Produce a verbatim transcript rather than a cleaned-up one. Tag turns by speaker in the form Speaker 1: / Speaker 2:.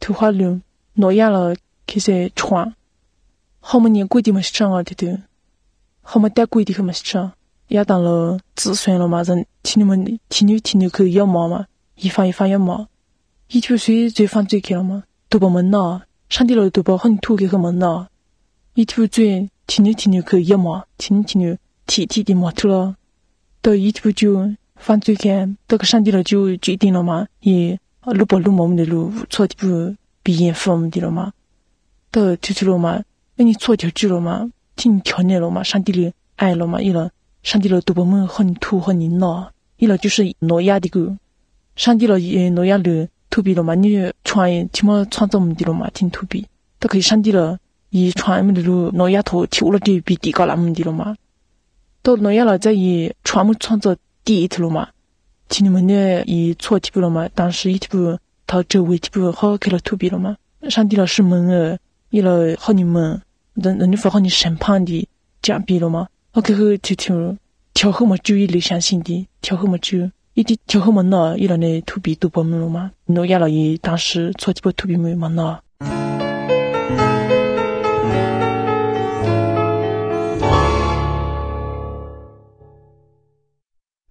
Speaker 1: 图画了诺亚了开始传，后么年过的么是这样的的，后么带过的可么是这样，也当了子孙了嘛，人听你们听你听你可要毛嘛，一发一发要毛，一条水最犯罪去了嘛，都把门呐，上帝了都把很土给和门呐，一条最听你听你可要毛，听你听你体体的毛出了，到一条就犯罪去，到个上帝了就决定了嘛，也路把路我们的路错的不比严父我们的了嘛，到就去了嘛，那你错就去了嘛，听条内了嘛，上帝的爱了嘛，一了上帝了都把我们很土很泥闹，一了就是挪亚的个，上帝了也挪亚了土比了嘛，你创听么创造我们的了嘛，听土比，都可以上帝了以创我们的路挪亚头听了的比地高了我们的了嘛，到挪亚了在以创么创造第一头了嘛。听你们呢，以错题不了嘛？当时一题不，他周围题不好开了土比了嘛？上帝老师们呃，一了好你们，人人家说好你审判的讲比了嘛？我开后就听调后嘛，就一类相信的，调后嘛就一点调后嘛呢，一了呢土比都不没了嘛？诺亚了也当时错题不土比没嘛呢？